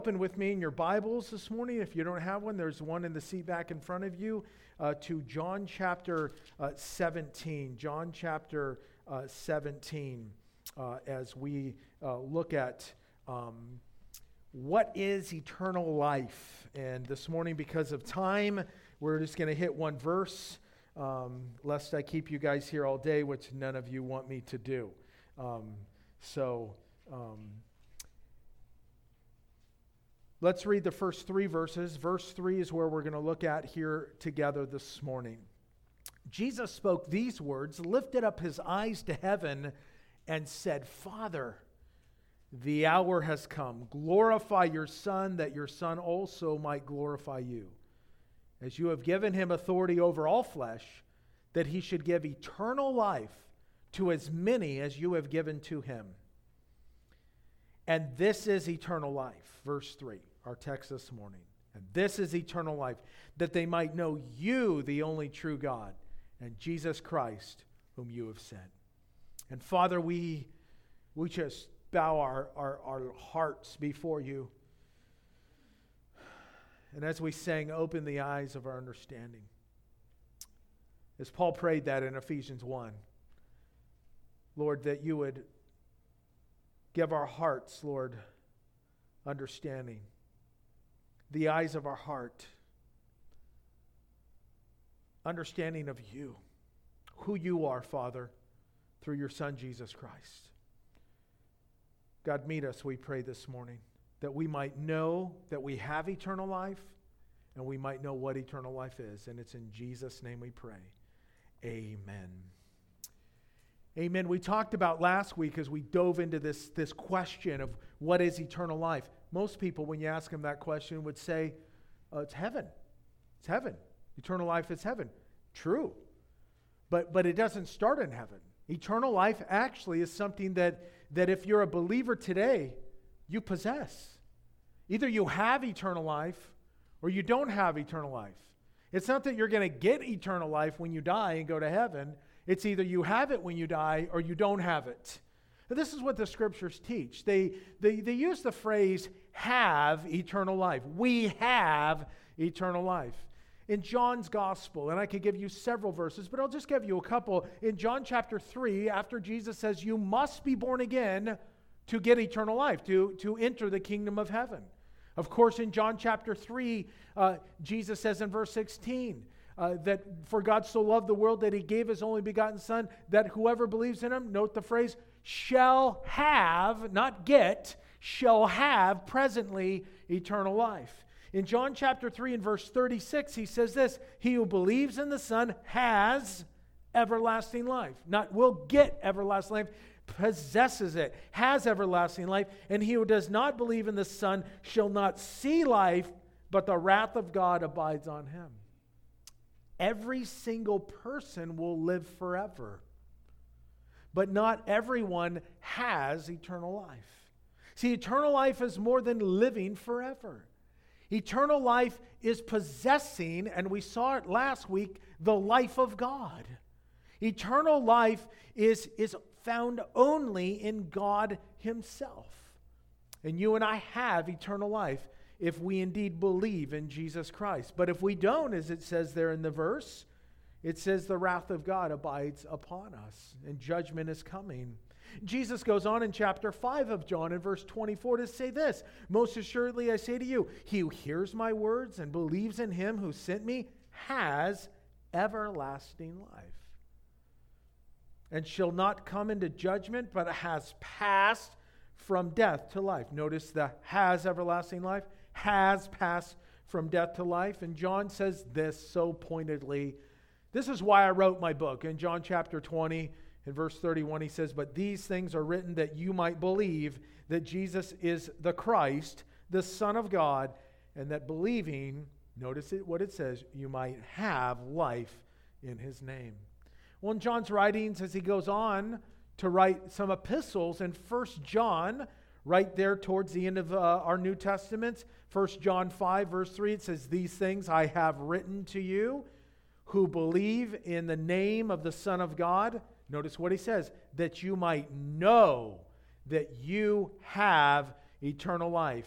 Open with me in your Bibles this morning. If you don't have one, there's one in the seat back in front of you, to John chapter 17. John chapter 17, as we look at what is eternal life. And this morning, because of time, we're just going to hit one verse, lest I keep you guys here all day, which none of you want me to do. Let's read the first three verses. Verse 3 is where we're going to look at here together this morning. Jesus spoke these words, lifted up his eyes to heaven, and said, Father, the hour has come. Glorify your Son, that your Son also might glorify you. As you have given him authority over all flesh, that he should give eternal life to as many as you have given to him. And this is eternal life. Verse 3. Our text this morning. And this is eternal life, that they might know you, the only true God, and Jesus Christ, whom you have sent. And Father, we just bow our hearts before you. And as we sang, open the eyes of our understanding. As Paul prayed that in Ephesians 1, Lord, that you would give our hearts, Lord, understanding. The eyes of our heart, understanding of you, who you are, Father, through your Son, Jesus Christ. God, meet us, we pray this morning, that we might know that we have eternal life, and we might know what eternal life is. And it's in Jesus' name we pray. Amen. Amen. We talked about last week as we dove into this question of what is eternal life. Most people, when you ask them that question, would say, it's heaven. It's heaven. Eternal life is heaven. True. But it doesn't start in heaven. Eternal life actually is something that if you're a believer today, you possess. Either you have eternal life or you don't have eternal life. It's not that you're going to get eternal life when you die and go to heaven. It's either you have it when you die or you don't have it. And this is what the scriptures teach. They use the phrase, have eternal life. We have eternal life. In John's gospel, and I could give you several verses, but I'll just give you a couple. In John chapter 3, after Jesus says, you must be born again to get eternal life, to enter the kingdom of heaven. Of course, in John chapter 3, Jesus says in verse 16, that for God so loved the world that he gave his only begotten Son, that whoever believes in him, note the phrase, shall have, not get, shall have presently eternal life. In John chapter 3 and verse 36, he says this, he who believes in the Son has everlasting life. Not will get everlasting life, possesses it, has everlasting life. And he who does not believe in the Son shall not see life, but the wrath of God abides on him. Every single person will live forever. But not everyone has eternal life. See, eternal life is more than living forever. Eternal life is possessing, and we saw it last week, the life of God. Eternal life is found only in God himself. And you and I have eternal life if we indeed believe in Jesus Christ. But if we don't, as it says there in the verse, it says the wrath of God abides upon us, and judgment is coming. Jesus goes on in chapter 5 of John in verse 24 to say this, most assuredly I say to you, he who hears my words and believes in him who sent me has everlasting life, and shall not come into judgment, but has passed from death to life. Notice the has everlasting life, has passed from death to life. And John says this so pointedly. This is why I wrote my book. In John chapter 20, in verse 31, he says, but these things are written that you might believe that Jesus is the Christ, the Son of God, and that believing, notice what it says, you might have life in his name. Well, in John's writings, as he goes on to write some epistles in 1 John, right there towards the end of our New Testament, 1 John 5, verse 3, it says, these things I have written to you who believe in the name of the Son of God. Notice what he says, that you might know that you have eternal life,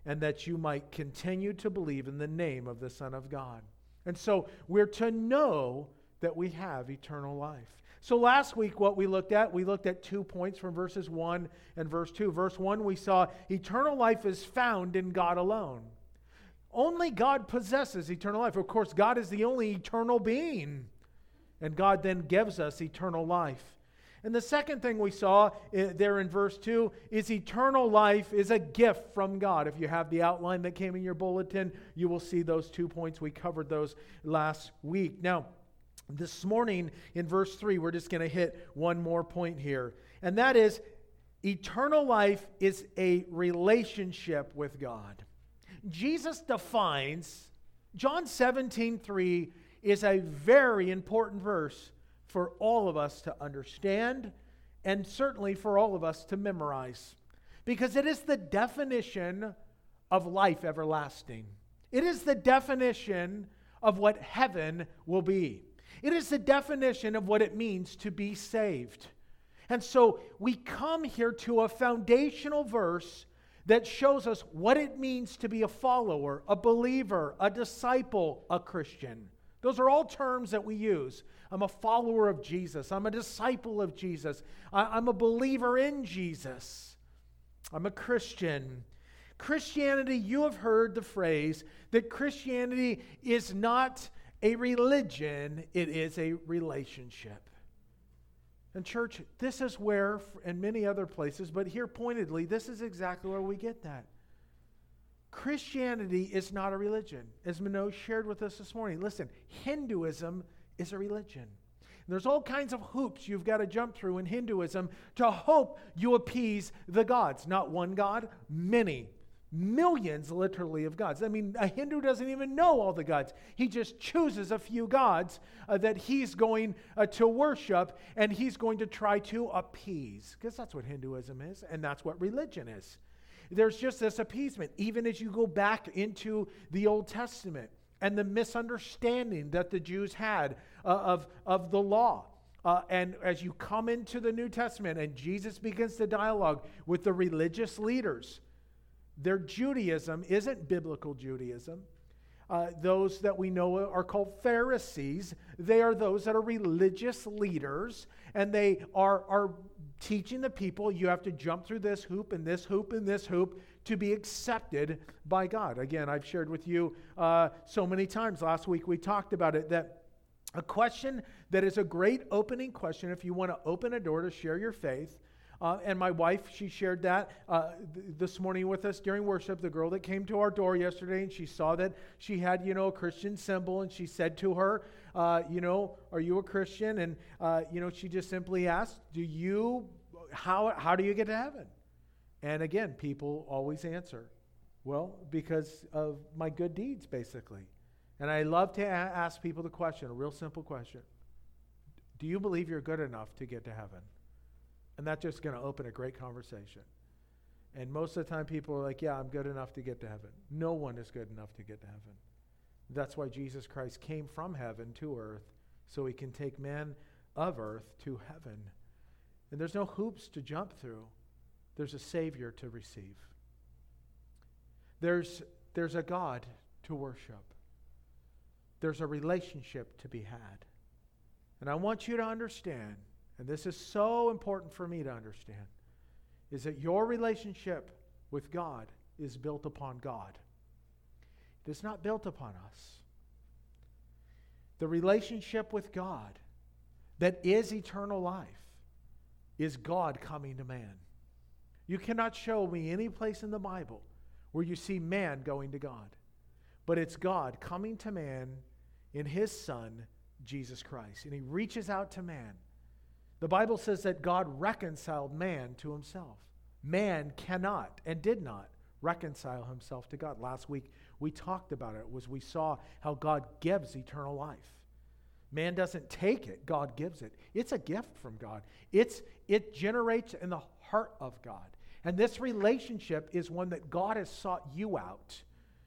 and that you might continue to believe in the name of the Son of God. And so we're to know that we have eternal life. So last week what we looked at 2 points from verses 1 and verse 2. Verse 1 we saw eternal life is found in God alone. Only God possesses eternal life. Of course, God is the only eternal being. And God then gives us eternal life. And the second thing we saw there in verse 2 is eternal life is a gift from God. If you have the outline that came in your bulletin, you will see those 2 points. We covered those last week. Now, this morning in verse 3, we're just going to hit one more point here. And that is, eternal life is a relationship with God. Jesus defines, John 17:3 is a very important verse for all of us to understand and certainly for all of us to memorize, because it is the definition of life everlasting. It is the definition of what heaven will be. It is the definition of what it means to be saved. And so we come here to a foundational verse that shows us what it means to be a follower, a believer, a disciple, a Christian. Those are all terms that we use. I'm a follower of Jesus. I'm a disciple of Jesus. I'm a believer in Jesus. I'm a Christian. Christianity, you have heard the phrase that Christianity is not a religion, it is a relationship. And church, this is where, and many other places, but here pointedly, this is exactly where we get that. Christianity is not a religion. As Manoj shared with us this morning, listen, Hinduism is a religion. And there's all kinds of hoops you've got to jump through in Hinduism to hope you appease the gods. Not one god, many. Millions, literally, of gods. I mean, a Hindu doesn't even know all the gods. He just chooses a few gods that he's going to worship, and he's going to try to appease. Because that's what Hinduism is, and that's what religion is. There's just this appeasement, even as you go back into the Old Testament and the misunderstanding that the Jews had of the law. And as you come into the New Testament and Jesus begins the dialogue with the religious leaders, their Judaism isn't biblical Judaism. Those that we know are called Pharisees. They are those that are religious leaders, and they are teaching the people, you have to jump through this hoop and this hoop and this hoop to be accepted by God. Again, I've shared with you so many times. Last week we talked about it, that a question that is a great opening question if you want to open a door to share your faith. And my wife, she shared that this morning with us during worship. The girl that came to our door yesterday, and she saw that she had, a Christian symbol, and she said to her, are you a Christian? And, she just simply asked, how do you get to heaven? And again, people always answer, well, because of my good deeds, basically. And I love to ask people the question, a real simple question. Do you believe you're good enough to get to heaven? And that's just going to open a great conversation. And most of the time people are like, yeah, I'm good enough to get to heaven. No one is good enough to get to heaven. That's why Jesus Christ came from heaven to earth, so he can take man of earth to heaven. And there's no hoops to jump through. There's a Savior to receive. There's a God to worship. There's a relationship to be had. And I want you to understand, and this is so important for me to understand, is that your relationship with God is built upon God. It is not built upon us. The relationship with God that is eternal life is God coming to man. You cannot show me any place in the Bible where you see man going to God. But it's God coming to man in his Son, Jesus Christ. And he reaches out to man. The Bible says that God reconciled man to himself. Man cannot and did not reconcile himself to God. Last week we talked about it. We saw how God gives eternal life. Man doesn't take it, God gives it. It's a gift from God. It generates in the heart of God. And this relationship is one that God has sought you out.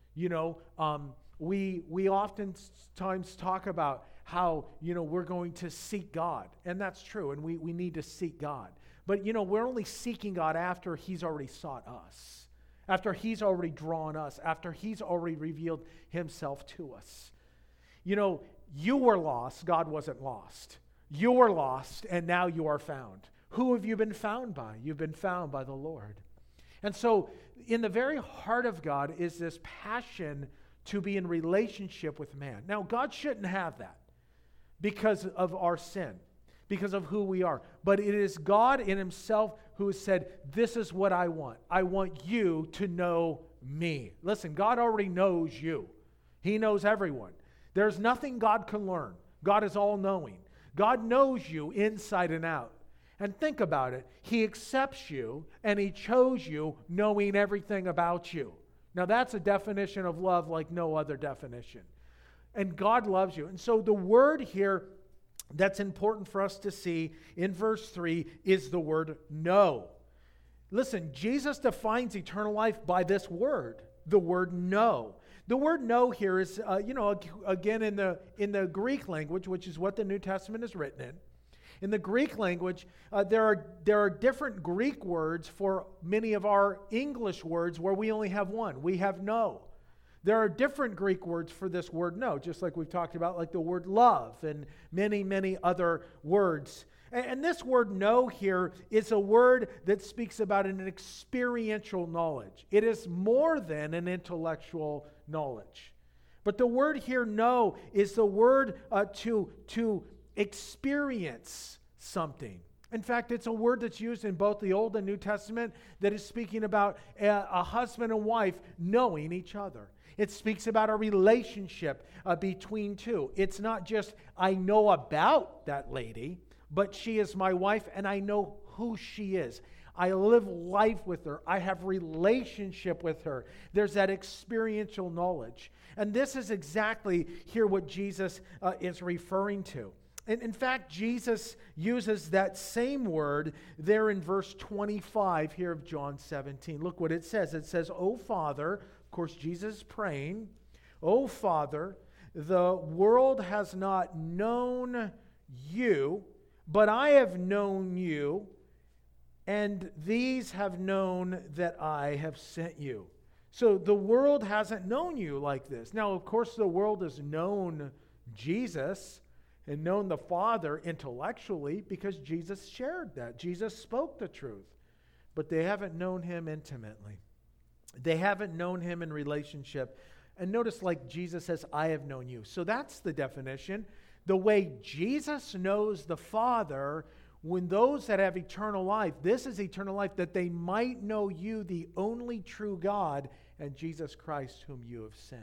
We oftentimes talk about how, we're going to seek God. And that's true, and we need to seek God. But, we're only seeking God after he's already sought us. after He's already drawn us, after He's already revealed Himself to us. You know, you were lost, God wasn't lost. You were lost, and now you are found. Who have you been found by? You've been found by the Lord. And so, in the very heart of God is this passion to be in relationship with man. Now, God shouldn't have that because of our sin, because of who we are. But it is God in Himself who has said, this is what I want. I want you to know me. Listen, God already knows you. He knows everyone. There's nothing God can learn. God is all-knowing. God knows you inside and out. And think about it. He accepts you and He chose you knowing everything about you. Now that's a definition of love like no other definition. And God loves you. And so the word here that's important for us to see in verse 3 is the word know. Listen, Jesus defines eternal life by this word, the word know. The word know here is, again in the Greek language, which is what the New Testament is written in. In the Greek language, there are different Greek words for many of our English words where we only have one. We have know. There are different Greek words for this word know, just like we've talked about, like the word love and many, many other words. And this word know here is a word that speaks about an experiential knowledge. It is more than an intellectual knowledge. But the word here know is the word to experience something. In fact, it's a word that's used in both the Old and New Testament that is speaking about a husband and wife knowing each other. It speaks about a relationship between two. It's not just, I know about that lady, but she is my wife and I know who she is. I live life with her. I have relationship with her. There's that experiential knowledge. And this is exactly here what Jesus is referring to. And in fact, Jesus uses that same word there in verse 25 here of John 17. Look what it says. It says, "O Father," of course, Jesus is praying, "O Father, the world has not known you, but I have known you, and these have known that I have sent you." So the world hasn't known you like this. Now, of course, the world has known Jesus and known the Father intellectually because Jesus shared that. Jesus spoke the truth. But they haven't known Him intimately. They haven't known Him in relationship. And notice, like Jesus says, "I have known you." So that's the definition. The way Jesus knows the Father, when those that have eternal life, this is eternal life, that they might know you, the only true God, and Jesus Christ whom you have sent.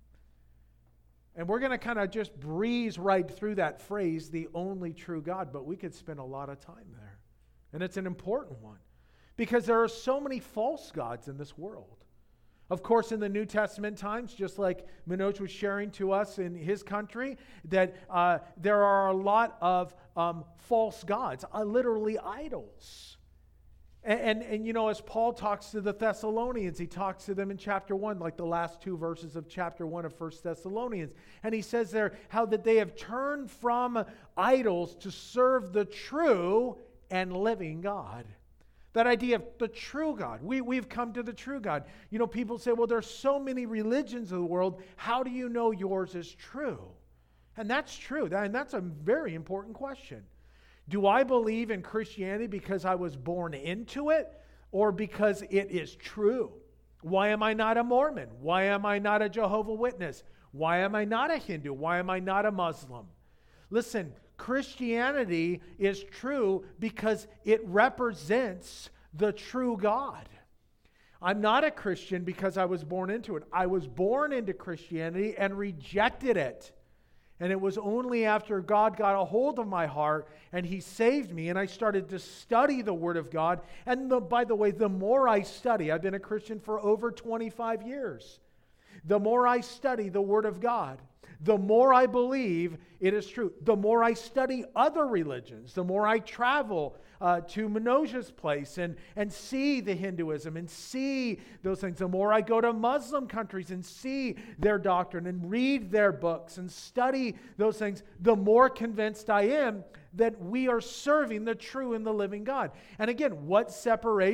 And we're going to kind of just breeze right through that phrase, the only true God, but we could spend a lot of time there. And it's an important one because there are so many false gods in this world. Of course, in the New Testament times, just like Manoj was sharing to us in his country, that there are a lot of false gods, literally idols. And you know, as Paul talks to the Thessalonians, he talks to them in chapter 1, like the last two verses of chapter 1 of 1 Thessalonians. And he says there how that they have turned from idols to serve the true and living God. That idea of the true God. We've come to the true God. You know, people say, well, there's so many religions in the world. How do you know yours is true? And that's true. And that's a very important question. Do I believe in Christianity because I was born into it or because it is true? Why am I not a Mormon? Why am I not a Jehovah's Witness? Why am I not a Hindu? Why am I not a Muslim? Listen, Christianity is true because it represents the true God. I'm not a Christian because I was born into it. I was born into Christianity and rejected it. And it was only after God got a hold of my heart and He saved me and I started to study the Word of God. And by the way, the more I study, I've been a Christian for over 25 years. The more I study the Word of God, the more I believe it is true. The more I study other religions, the more I travel to Manoj's place and see the Hinduism and see those things. The more I go to Muslim countries and see their doctrine and read their books and study those things, the more convinced I am that we are serving the true and the living God. And again, what separates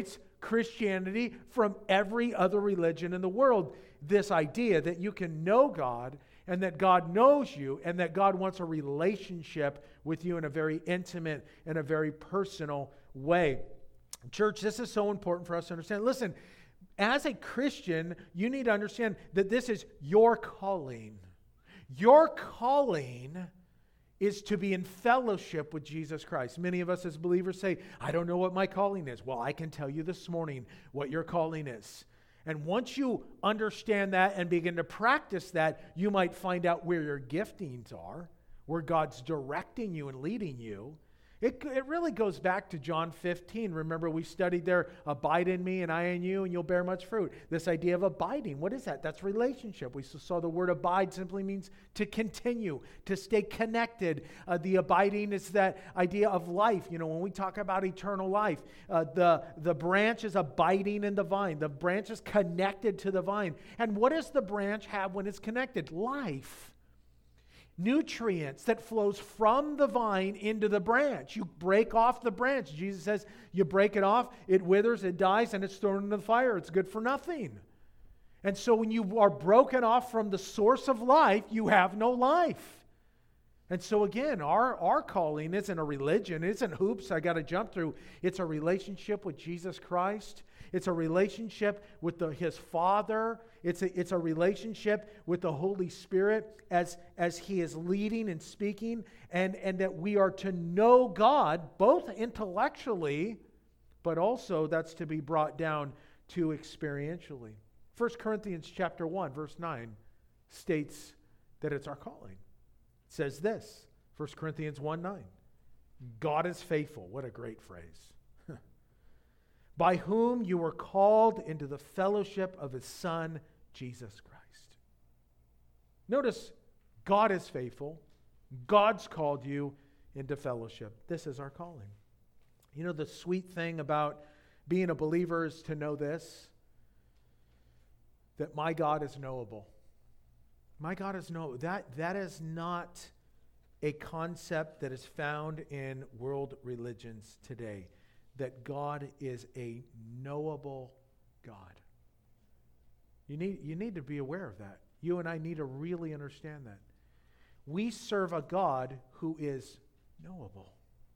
Christianity from every other religion in the world. This idea that you can know God and that God knows you and that God wants a relationship with you in a very intimate and a very personal way. Church, this is so important for us to understand. Listen, as a Christian, you need to understand that this is your calling. Your calling is to be in fellowship with Jesus Christ. Many of us as believers say, I don't know what my calling is. Well, I can tell you this morning what your calling is. And once you understand that and begin to practice that, you might find out where your giftings are, where God's directing you and leading you. It really goes back to John 15. Remember, we studied there, abide in me and I in you, and you'll bear much fruit. This idea of abiding, what is that? That's relationship. We saw the word abide simply means to continue, to stay connected. The abiding is that idea of life. You know, when we talk about eternal life, the branch is abiding in the vine. The branch is connected to the vine. And what does the branch have when it's connected? Life. Nutrients that flows from the vine into the branch. You break off the branch. Jesus says you break it off, it withers, it dies, and it's thrown into the fire. It's good for nothing. And so when you are broken off from the source of life, you have no life. And so again, our calling isn't a religion. It isn't hoops I got to jump through. It's a relationship with Jesus Christ. It's a relationship with His Father. It's a relationship with the Holy Spirit as He is leading and speaking, and that we are to know God both intellectually, but also that's to be brought down to experientially. 1 Corinthians chapter 1, verse 9 states that it's our calling. It says this, 1 Corinthians 1:9. God is faithful. What a great phrase. By whom you were called into the fellowship of His Son, Jesus Christ. Notice, God is faithful. God's called you into fellowship. This is our calling. You know, the sweet thing about being a believer is to know this, that my God is knowable. My God is knowable. That is not a concept that is found in world religions today. That God is a knowable God. You need to be aware of that. You and I need to really understand that. We serve a God who is knowable.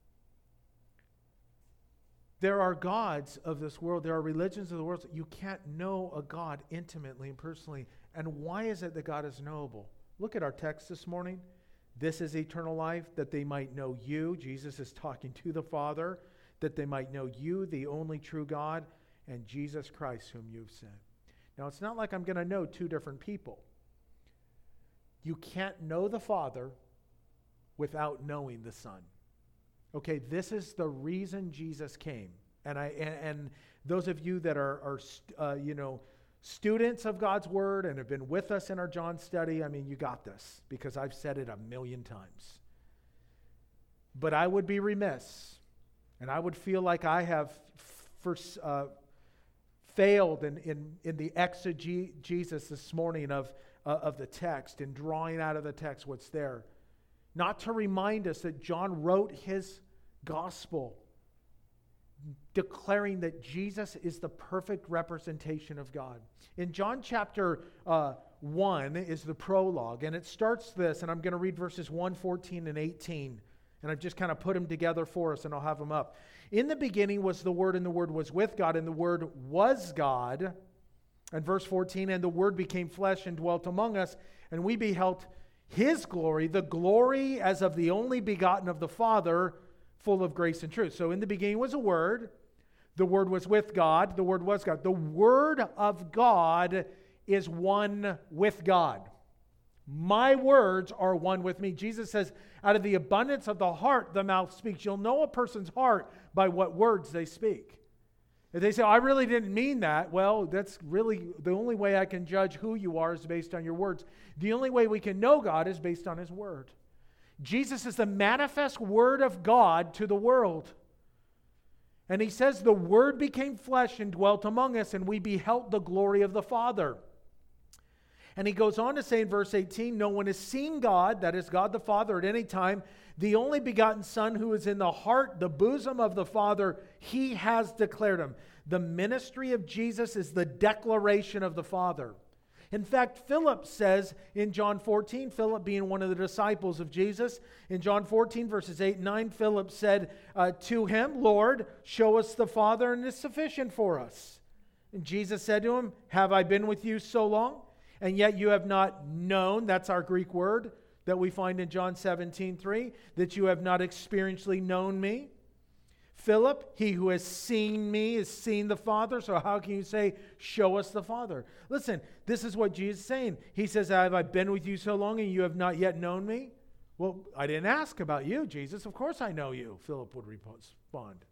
There are gods of this world, there are religions of the world, you can't know a God intimately and personally. And why is it that God is knowable? Look at our text this morning. This is eternal life, that they might know you. Jesus is talking to the Father. That they might know you, the only true God, and Jesus Christ whom you've sent. Now, it's not like I'm going to know two different people. You can't know the Father without knowing the Son. Okay, this is the reason Jesus came. And those of you that are students of God's Word and have been with us in our John study, I mean, you got this, because I've said it 1,000,000 times. But I would be remiss, and I would feel like I have failed in the exegesis this morning of the text and drawing out of the text what's there. Not to remind us that John wrote his gospel declaring that Jesus is the perfect representation of God. In John chapter 1 is the prologue, and it starts this, and I'm going to read verses 1, 14, and 18. And I've just kind of put them together for us, and I'll have them up. In the beginning was the Word, and the Word was with God, and the Word was God. And verse 14, and the Word became flesh and dwelt among us, and we beheld His glory, the glory as of the only begotten of the Father, full of grace and truth. So in the beginning was a Word. The Word was with God. The Word was God. The Word of God is one with God. My words are one with me. Jesus says, out of the abundance of the heart, the mouth speaks. You'll know a person's heart by what words they speak. If they say, I really didn't mean that, well, that's really the only way I can judge who you are is based on your words. The only way we can know God is based on His Word. Jesus is the manifest Word of God to the world. And He says, the Word became flesh and dwelt among us, and we beheld the glory of the Father. And He goes on to say in verse 18, no one has seen God, that is God the Father, at any time. The only begotten Son who is in the heart, the bosom of the Father, He has declared Him. The ministry of Jesus is the declaration of the Father. In fact, Philip says in John 14, Philip being one of the disciples of Jesus, in John 14, verses 8 and 9, Philip said to him, Lord, show us the Father, and it is sufficient for us. And Jesus said to him, have I been with you so long, and yet you have not known, that's our Greek word that we find in John 17:3, that you have not experientially known me? Philip, he who has seen me has seen the Father, so how can you say, show us the Father? Listen, this is what Jesus is saying. He says, have I been with you so long and you have not yet known me? Well, I didn't ask about you, Jesus. Of course I know you, Philip would respond.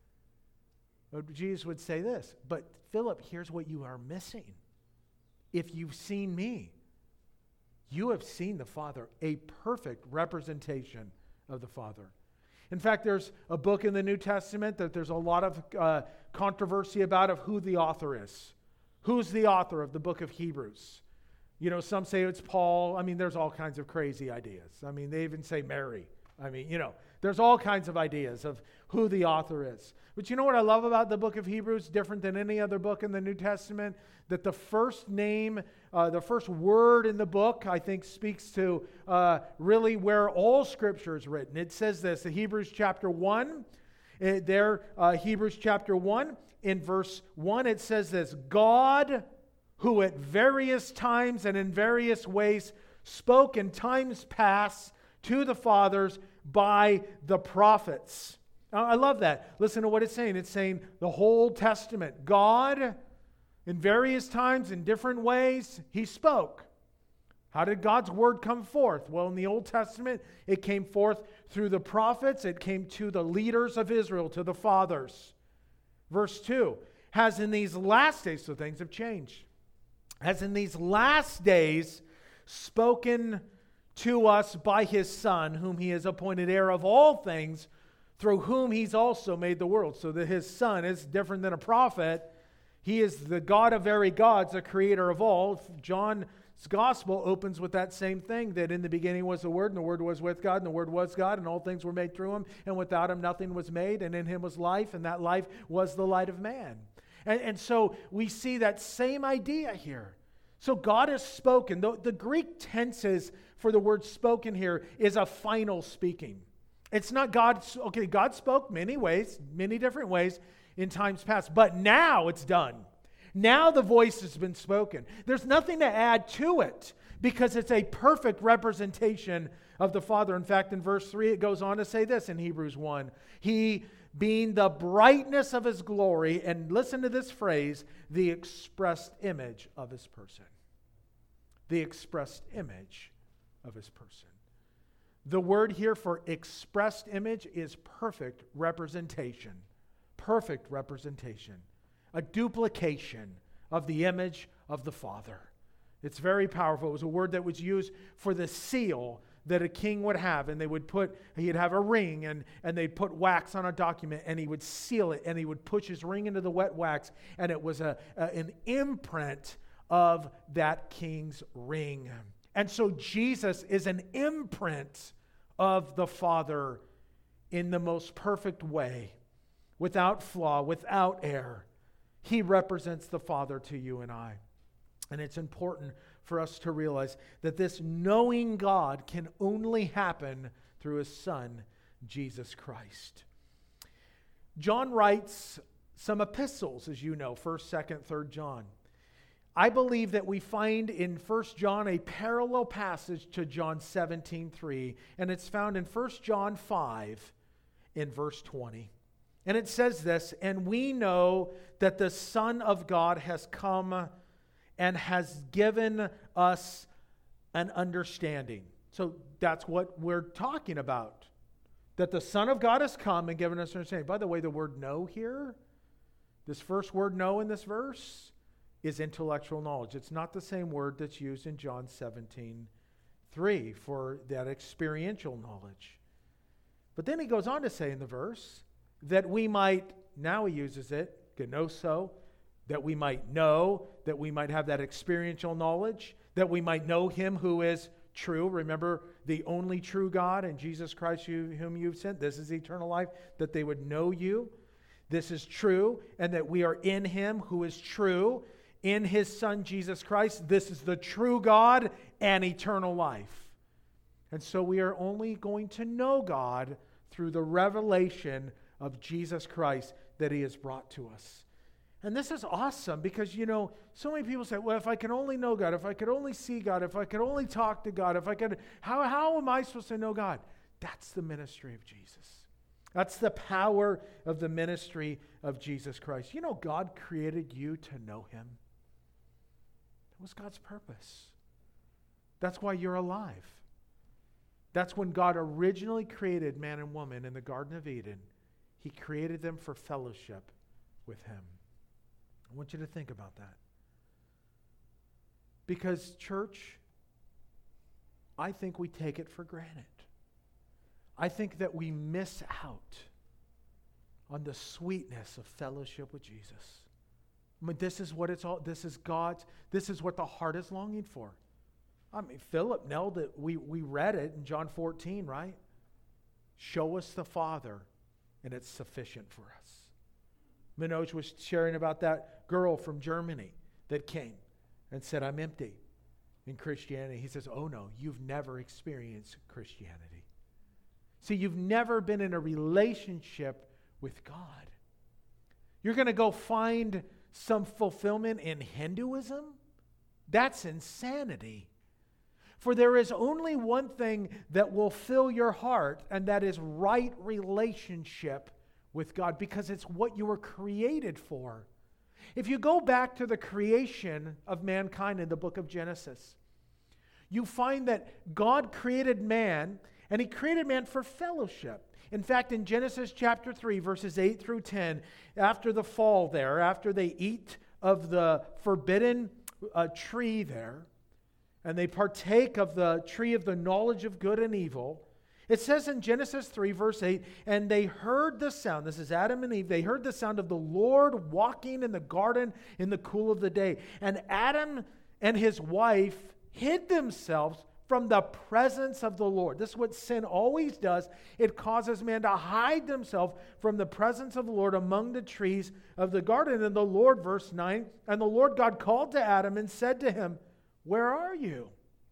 But Jesus would say this, but Philip, here's what you are missing. If you've seen me, you have seen the Father, a perfect representation of the Father. In fact, there's a book in the New Testament that there's a lot of controversy about of who the author is. Who's the author of the book of Hebrews? You know, some say it's Paul. I mean, there's all kinds of crazy ideas. I mean, they even say Mary. I mean, you know, there's all kinds of ideas of who the author is. But you know what I love about the book of Hebrews, different than any other book in the New Testament? That the first name, the first word in the book, I think speaks to really where all Scripture is written. It says this, Hebrews chapter 1, Hebrews chapter 1, in verse 1, it says this, God, who at various times and in various ways spoke in times past to the fathers by the prophets. I love that. Listen to what it's saying. It's saying the whole Testament. God, in various times, in different ways, He spoke. How did God's word come forth? Well, in the Old Testament, it came forth through the prophets. It came to the leaders of Israel, to the fathers. Verse 2, has in these last days, so things have changed, has in these last days spoken to us by His Son, whom He has appointed heir of all things, through whom He's also made the world. So that His Son is different than a prophet. He is the God of very gods, the creator of all. John's gospel opens with that same thing, that in the beginning was the Word, and the Word was with God, and the Word was God, and all things were made through Him, and without Him nothing was made, and in Him was life, and that life was the light of man. And so we see that same idea here. So God has spoken. The Greek tenses for the word spoken here is a final speaking. It's not God, okay, God spoke many ways, many different ways in times past, but now it's done. Now the voice has been spoken. There's nothing to add to it because it's a perfect representation of the Father. In fact, in verse 3, it goes on to say this in Hebrews 1. He, being the brightness of His glory, and listen to this phrase, the expressed image of His person. The expressed image of His person. The word here for expressed image is perfect representation. Perfect representation. A duplication of the image of the Father. It's very powerful. It was a word that was used for the seal that a king would have, and he'd have a ring, and they'd put wax on a document, and he would seal it, and he would push his ring into the wet wax, and it was an imprint of that king's ring. And so Jesus is an imprint of the Father in the most perfect way, without flaw, without error. He represents the Father to you and I. And it's important for us to realize that this knowing God can only happen through His Son, Jesus Christ. John writes some epistles, as you know, 1st, 2nd, 3rd John. I believe that we find in 1 John a parallel passage to John 17:3, and it's found in 1 John 5 in verse 20. And it says this, and we know that the Son of God has come and has given us an understanding. So that's what we're talking about. That the Son of God has come and given us an understanding. By the way, the word know here, this first word know in this verse, is intellectual knowledge. It's not the same word that's used in John 17:3 for that experiential knowledge. But then he goes on to say in the verse that we might, now he uses it, gnoso, that we might know, that we might have that experiential knowledge, that we might know Him who is true. Remember, the only true God and Jesus Christ whom you've sent. This is eternal life, that they would know you. this is true, and that we are in Him who is true, in His Son Jesus Christ. This is the true God and eternal life. And so we are only going to know God through the revelation of Jesus Christ that He has brought to us. And this is awesome because, so many people say, well, if I could only know God, if I could only see God, if I could only talk to God, how am I supposed to know God? That's the ministry of Jesus. That's the power of the ministry of Jesus Christ. God created you to know Him. That was God's purpose. That's why you're alive. That's when God originally created man and woman in the Garden of Eden. He created them for fellowship with Him. I want you to think about that. Because, church, I think we take it for granted. I think that we miss out on the sweetness of fellowship with Jesus. I mean, this is what it's all, this is God's, this is what the heart is longing for. I mean, Philip nailed it. We read it in John 14, right? Show us the Father, and it's sufficient for us. Manoj was sharing about that girl from Germany that came and said, I'm empty in Christianity. He says, oh no, you've never experienced Christianity. See, you've never been in a relationship with God. You're going to go find some fulfillment in Hinduism? That's insanity. For there is only one thing that will fill your heart, and that is right relationship with God, because it's what you were created for. If you go back to the creation of mankind in the book of Genesis, you find that God created man, and He created man for fellowship. In fact, in Genesis chapter 3, verses 8 through 10, after the fall there, after they eat of the forbidden tree there, and they partake of the tree of the knowledge of good and evil, it says in Genesis 3, verse 8, and they heard the sound, this is Adam and Eve, they heard the sound of the Lord walking in the garden in the cool of the day. And Adam and his wife hid themselves from the presence of the Lord. This is what sin always does. It causes man to hide themselves from the presence of the Lord among the trees of the garden. And the Lord, verse 9, and the Lord God called to Adam and said to him, where are you?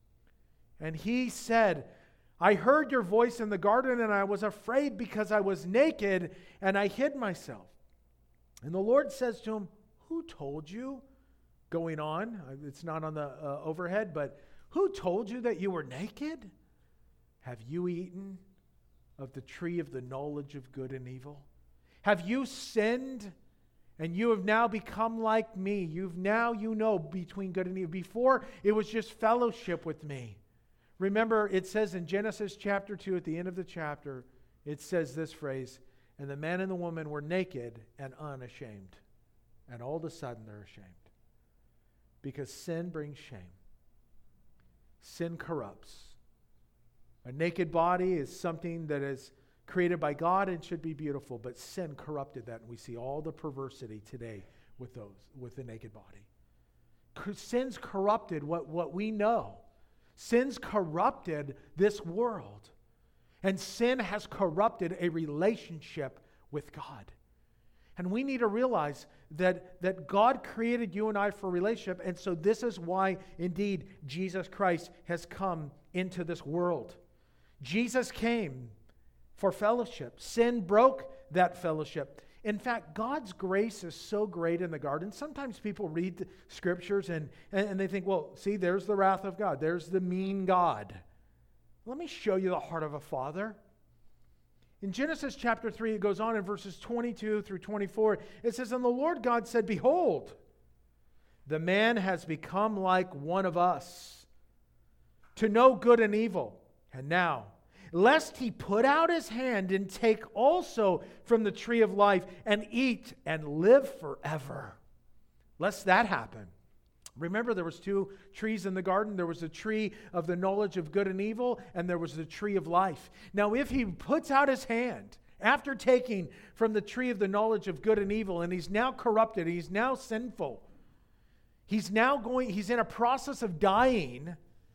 And he said, I heard your voice in the garden, and I was afraid because I was naked, and I hid myself. And the Lord says to him, who told you? Going on, it's not on the overhead, but who told you that you were naked? Have you eaten of the tree of the knowledge of good and evil? Have you sinned, and you have now become like me? You've now, between good and evil. Before, it was just fellowship with me. Remember, it says in Genesis chapter 2, at the end of the chapter, it says this phrase, and the man and the woman were naked and unashamed. And all of a sudden, they're ashamed. Because sin brings shame. Sin corrupts. A naked body is something that is created by God and should be beautiful, but sin corrupted that, and we see all the perversity today with the naked body. Sin's corrupted what we know. Sin's corrupted this world. And sin has corrupted a relationship with God. And we need to realize that God created you and I for relationship, and so this is why, indeed, Jesus Christ has come into this world. Jesus came for fellowship. Sin broke that fellowship. In fact, God's grace is so great in the garden. Sometimes people read the scriptures and they think, well, see, there's the wrath of God. There's the mean God. Let me show you the heart of a father. In Genesis chapter 3, it goes on in verses 22 through 24. It says, and the Lord God said, behold, the man has become like one of us, to know good and evil. And now, lest he put out his hand and take also from the tree of life and eat and live forever. Lest that happen. Remember, there was two trees in the garden. There was the tree of the knowledge of good and evil, and there was the tree of life. Now, if he puts out his hand after taking from the tree of the knowledge of good and evil, and he's now corrupted, he's now sinful, he's in a process of dying.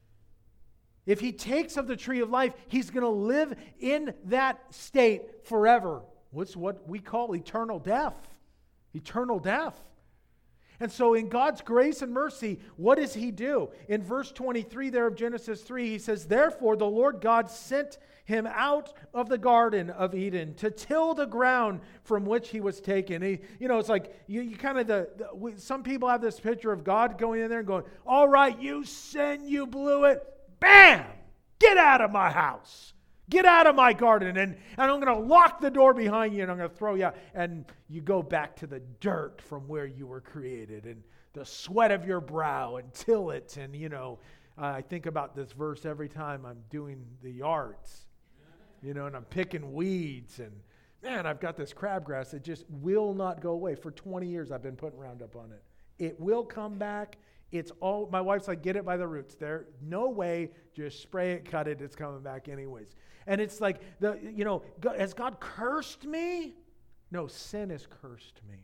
If he takes of the tree of life, he's going to live in that state forever. was what we call eternal death. Eternal death. And so in God's grace and mercy, what does he do? In verse 23 there of Genesis 3, he says, therefore the Lord God sent him out of the Garden of Eden to till the ground from which he was taken. It's like you kind of some people have this picture of God going in there and going, all right, you sin, you blew it. Bam! Get out of my house. Get out of my garden, and I'm going to lock the door behind you, and I'm going to throw you out. And you go back to the dirt from where you were created, and the sweat of your brow, and till it. And, I think about this verse every time I'm doing the yards, and I'm picking weeds. And, man, I've got this crabgrass that just will not go away. For 20 years, I've been putting Roundup on it. It will come back. My wife's like, get it by the roots. There, no way, just spray it, cut it, it's coming back anyways. And it's like, has God cursed me? No, sin has cursed me.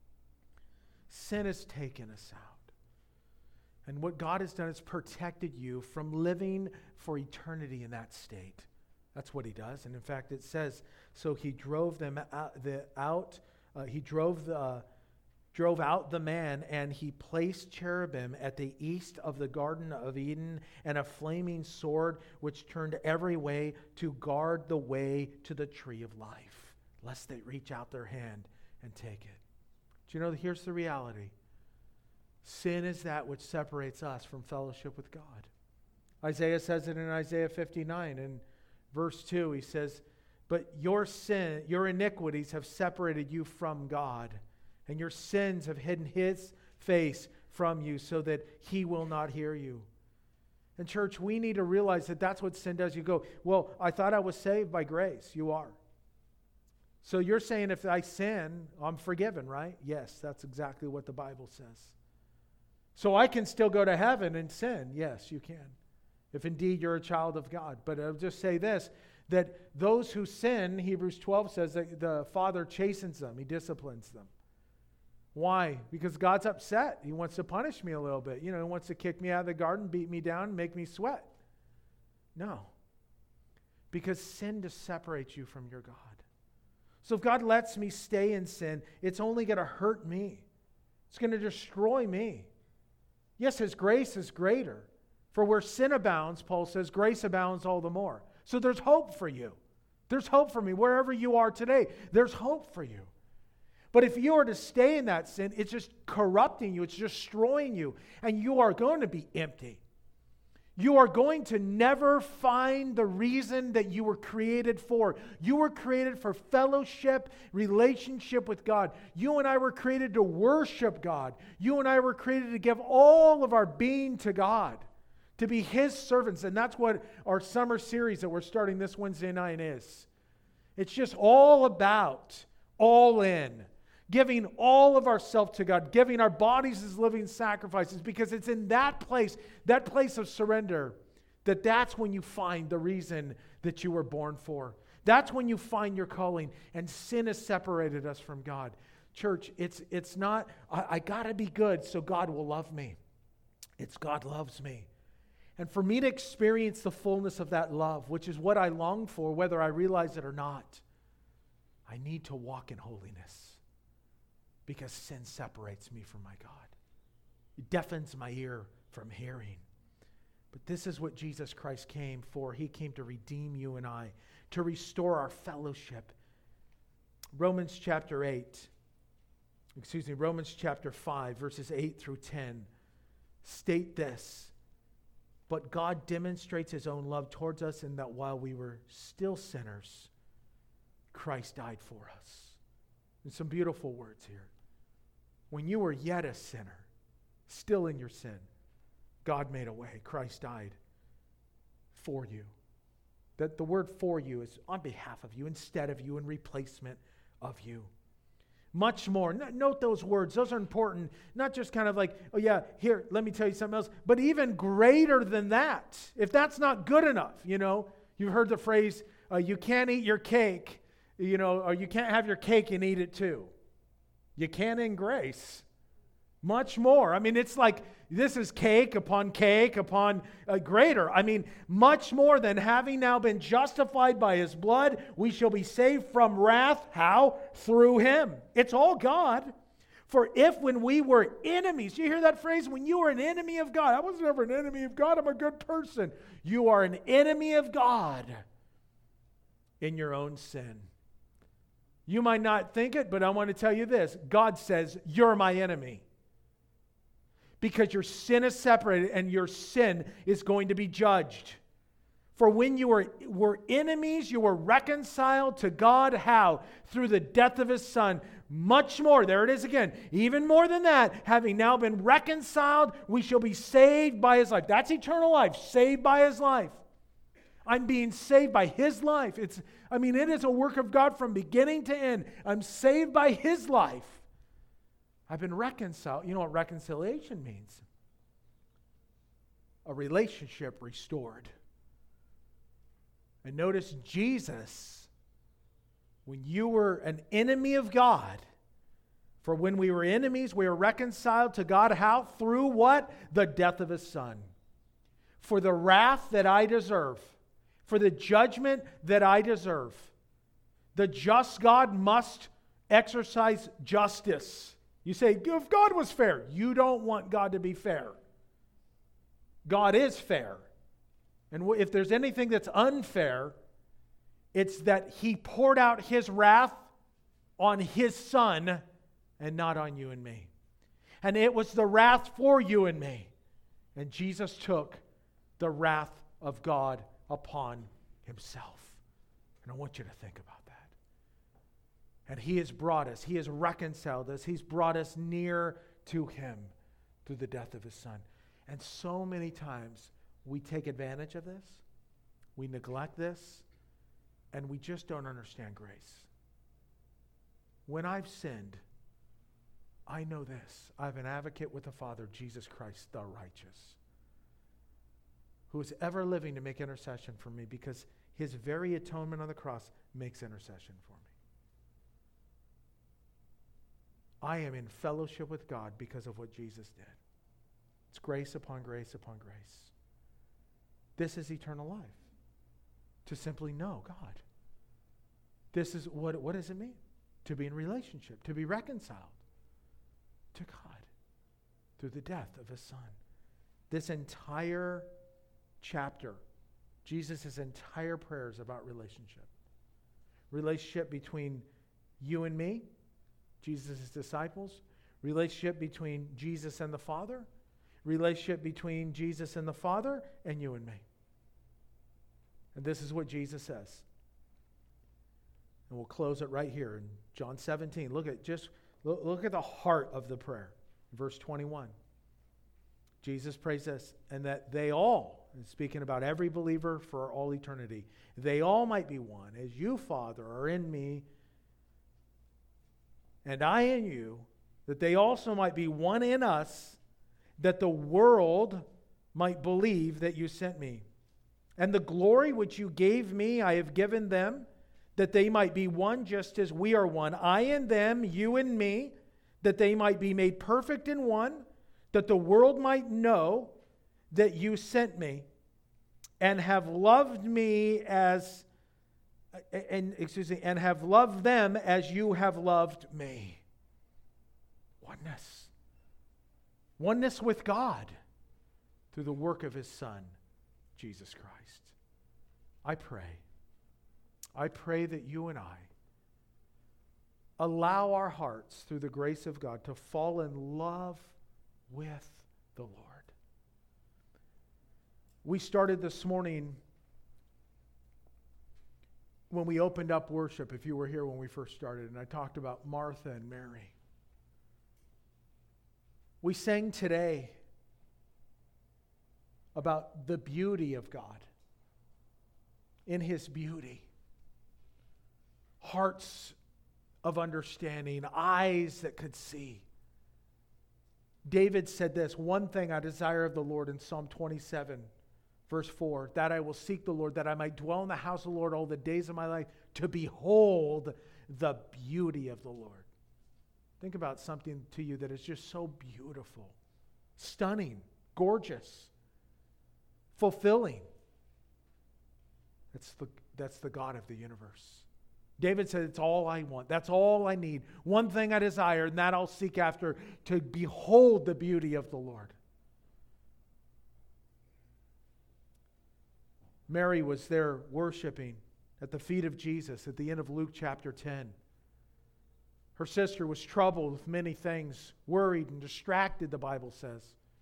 Sin has taken us out. And what God has done is protected you from living for eternity in that state. That's what he does. And in fact, it says, so he drove them out. He drove out the man, and he placed cherubim at the east of the Garden of Eden, and a flaming sword which turned every way to guard the way to the tree of life, lest they reach out their hand and take it. Do you know, here's the reality. Sin is that which separates us from fellowship with God. Isaiah says it in Isaiah 59. In verse 2, he says, but your iniquities have separated you from God, and your sins have hidden his face from you so that he will not hear you. And church, we need to realize that that's what sin does. You go, well, I thought I was saved by grace. You are. So you're saying if I sin, I'm forgiven, right? Yes, that's exactly what the Bible says. So I can still go to heaven and sin. Yes, you can. If indeed you're a child of God. But I'll just say this, that those who sin, Hebrews 12 says that the Father chastens them. He disciplines them. Why? Because God's upset. He wants to punish me a little bit. He wants to kick me out of the garden, beat me down, make me sweat. No. Because sin just separates you from your God. So if God lets me stay in sin, it's only going to hurt me. It's going to destroy me. Yes, his grace is greater. For where sin abounds, Paul says, grace abounds all the more. So there's hope for you. There's hope for me. Wherever you are today, there's hope for you. But if you are to stay in that sin, it's just corrupting you. It's destroying you. And you are going to be empty. You are going to never find the reason that you were created for. You were created for fellowship, relationship with God. You and I were created to worship God. You and I were created to give all of our being to God, to be his servants. And that's what our summer series that we're starting this Wednesday night is. It's just all about all in. Giving all of ourselves to God, giving our bodies as living sacrifices, because it's in that place of surrender, that's when you find the reason that you were born for. That's when you find your calling, and sin has separated us from God. Church, it's not, I got to be good so God will love me. It's God loves me. And for me to experience the fullness of that love, which is what I long for, whether I realize it or not, I need to walk in holiness. Because sin separates me from my God. It deafens my ear from hearing. But this is what Jesus Christ came for. He came to redeem you and I, to restore our fellowship. Romans chapter 5, verses 8 through 10 state this. But God demonstrates his own love towards us in that while we were still sinners, Christ died for us. And some beautiful words here. When you were yet a sinner, still in your sin, God made a way. Christ died for you. That the word for you is on behalf of you, instead of you, in replacement of you. Much more. Note those words. Those are important. Not just kind of like, oh yeah, here, let me tell you something else. But even greater than that. If that's not good enough, you've heard the phrase, you can't eat your cake, or you can't have your cake and eat it too. You can in grace. Much more. I mean, it's like this is cake upon greater. I mean, much more than having now been justified by his blood, we shall be saved from wrath. How? Through him. It's all God. For if when we were enemies, you hear that phrase? When you were an enemy of God. I was never an enemy of God. I'm a good person. You are an enemy of God in your own sin. You might not think it, but I want to tell you this. God says, you're my enemy. Because your sin is separated and your sin is going to be judged. For when you were enemies, you were reconciled to God. How? Through the death of his Son. Much more, there it is again, even more than that, having now been reconciled, we shall be saved by his life. That's eternal life, saved by his life. I'm being saved by his life. It is a work of God from beginning to end. I'm saved by his life. I've been reconciled. You know what reconciliation means? A relationship restored. And notice Jesus, when you were an enemy of God, for when we were enemies, we were reconciled to God. How? Through what? The death of his Son. For the wrath that I deserve, for the judgment that I deserve. The just God must exercise justice. You say, if God was fair, you don't want God to be fair. God is fair. And if there's anything that's unfair, it's that he poured out his wrath on his Son and not on you and me. And it was the wrath for you and me. And Jesus took the wrath of God upon himself. And I want you to think about that. And he has brought us, he has reconciled us, he's brought us near to him through the death of his Son. And so many times we take advantage of this, we neglect this, and we just don't understand grace. When I've sinned, I know this. I have an advocate with the Father, Jesus Christ the righteous, who is ever living to make intercession for me because his very atonement on the cross makes intercession for me. I am in fellowship with God because of what Jesus did. It's grace upon grace upon grace. This is eternal life. To simply know God. This is what does it mean? To be in relationship, to be reconciled to God through the death of his Son. This entire chapter, Jesus' entire prayer is about relationship. Relationship between you and me, Jesus' disciples. Relationship between Jesus and the Father. Relationship between Jesus and the Father and you and me. And this is what Jesus says. And we'll close it right here in John 17. Look at the heart of the prayer. Verse 21. Jesus prays this, and that they all, and speaking about every believer for all eternity, they all might be one, as you, Father, are in me, and I in you, that they also might be one in us, that the world might believe that you sent me. And the glory which you gave me, I have given them, that they might be one just as we are one. I and them, you and me, that they might be made perfect in one, that the world might know that you sent me and have loved me and have loved them as you have loved me. Oneness. Oneness with God through the work of his Son, Jesus Christ. I pray that you and I allow our hearts through the grace of God to fall in love with the Lord. We started this morning when we opened up worship, if you were here when we first started, and I talked about Martha and Mary. We sang today about the beauty of God. In his beauty. Hearts of understanding, eyes that could see. David said this, one thing I desire of the Lord in Psalm 27, verse 4, that I will seek the Lord, that I might dwell in the house of the Lord all the days of my life, to behold the beauty of the Lord. Think about something to you that is just so beautiful, stunning, gorgeous, fulfilling. That's the God of the universe. David said, it's all I want. That's all I need. One thing I desire, and that I'll seek after, to behold the beauty of the Lord. Mary was there worshiping at the feet of Jesus at the end of Luke chapter 10. Her sister was troubled with many things, worried and distracted, the Bible says.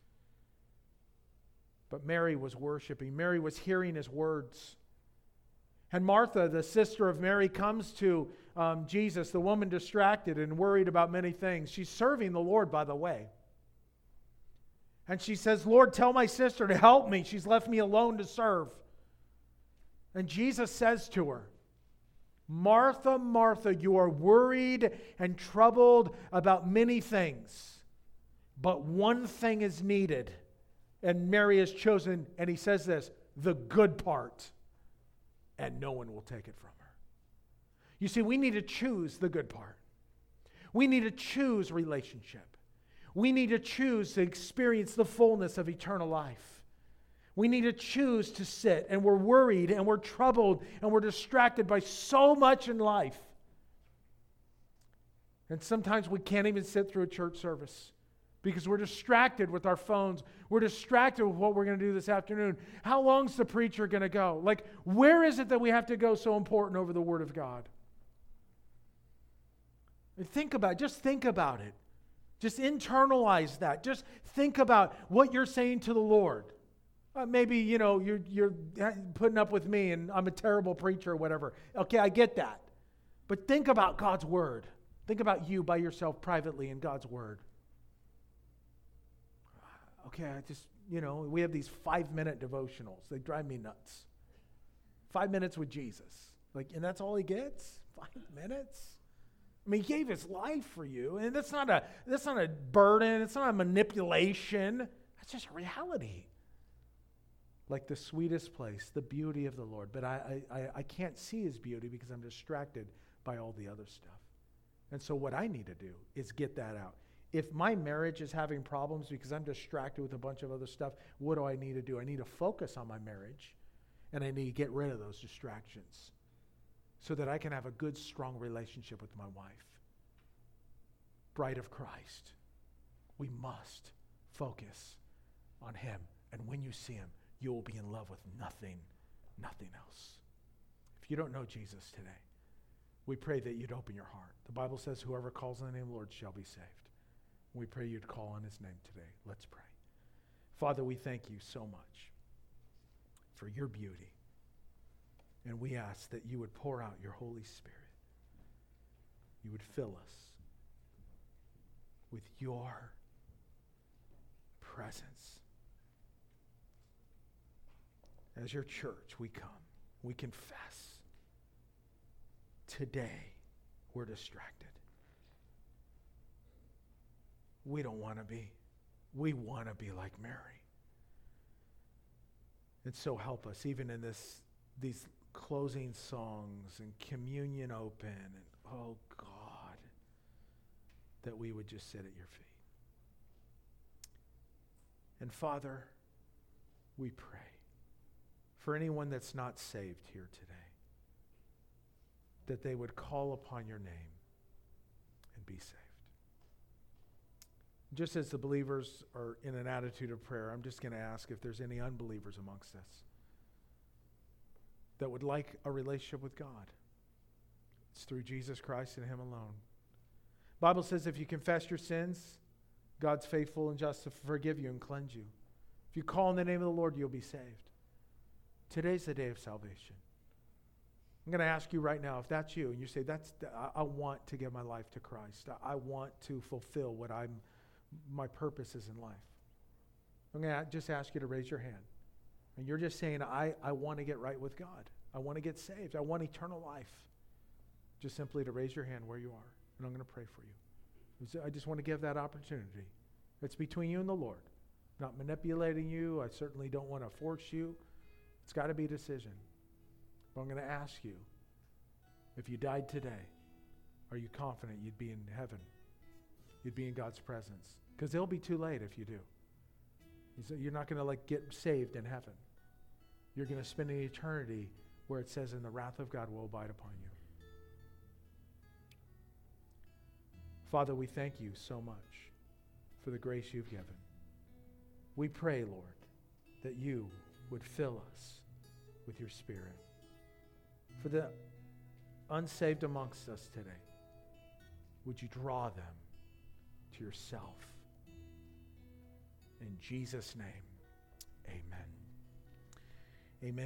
But Mary was worshiping. Mary was hearing his words. And Martha, the sister of Mary, comes to Jesus, the woman distracted and worried about many things. She's serving the Lord, by the way. And she says, Lord, tell my sister to help me. She's left me alone to serve. And Jesus says to her, Martha, Martha, you are worried and troubled about many things, but one thing is needed. And Mary has chosen, and he says this, the good part, and no one will take it from her. You see, we need to choose the good part. We need to choose relationship. We need to choose to experience the fullness of eternal life. We need to choose to sit, and we're worried, and we're troubled, and we're distracted by so much in life. And sometimes we can't even sit through a church service because we're distracted with our phones. We're distracted with what we're going to do this afternoon. How long's the preacher going to go? Like, where is it that we have to go so important over the Word of God? And think about it. Just think about it. Just internalize that. Just think about what you're saying to the Lord. Maybe, you're putting up with me and I'm a terrible preacher or whatever. Okay, I get that. But think about God's Word. Think about you by yourself privately in God's Word. Okay, we have these 5-minute devotionals. They drive me nuts. 5 minutes with Jesus. And that's all he gets? 5 minutes? I mean, he gave his life for you. And that's not a burden. It's not a manipulation. That's just reality. Like the sweetest place, the beauty of the Lord. But I can't see his beauty because I'm distracted by all the other stuff. And so what I need to do is get that out. If my marriage is having problems because I'm distracted with a bunch of other stuff, what do I need to do? I need to focus on my marriage, and I need to get rid of those distractions so that I can have a good, strong relationship with my wife. Bride of Christ, we must focus on him. And when you see him, you will be in love with nothing else. If you don't know Jesus today, we pray that you'd open your heart. The Bible says whoever calls on the name of the Lord shall be saved. We pray you'd call on his name today. Let's pray. Father, we thank you so much for your beauty. And we ask that you would pour out your Holy Spirit. You would fill us with your presence. As your church, we come. We confess. Today, we're distracted. We don't want to be. We want to be like Mary. And so help us, even in these closing songs and communion open, and oh God, that we would just sit at your feet. And Father, we pray for anyone that's not saved here today, that they would call upon your name and be saved. Just as the believers are in an attitude of prayer, I'm just going to ask if there's any unbelievers amongst us that would like a relationship with God. It's through Jesus Christ and him alone. The Bible says if you confess your sins, God's faithful and just to forgive you and cleanse you. If you call on the name of the Lord, you'll be saved. Today's the day of salvation. I'm going to ask you right now, if that's you, and you say, I want to give my life to Christ. I want to fulfill what my purpose is in life. I'm going to just ask you to raise your hand. And you're just saying, I want to get right with God. I want to get saved. I want eternal life. Just simply to raise your hand where you are. And I'm going to pray for you. I just want to give that opportunity. It's between you and the Lord. I'm not manipulating you. I certainly don't want to force you. It's got to be a decision. But I'm going to ask you, if you died today, are you confident you'd be in heaven you'd be in God's presence. Because it'll be too late if you do. You're not going to get saved in heaven. You're going to spend an eternity where it says, and the wrath of God will abide upon you. Father, we thank you so much for the grace you've given. We pray, Lord, that you would fill us with your Spirit. For the unsaved amongst us today, would you draw them to yourself? In Jesus' name, amen. Amen.